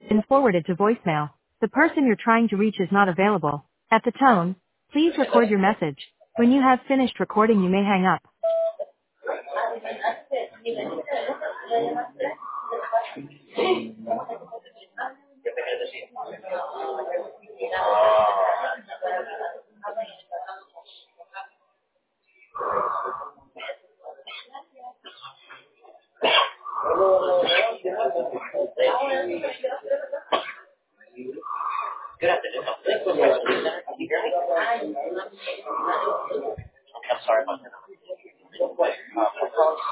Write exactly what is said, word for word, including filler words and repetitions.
been forwarded to voicemail. The person you're trying to reach is not available. At the tone, please record your message. When you have finished recording, you may hang up. Good afternoon. Thank you for calling Center. Can you hear me? I'm sorry about that. Uh, my call is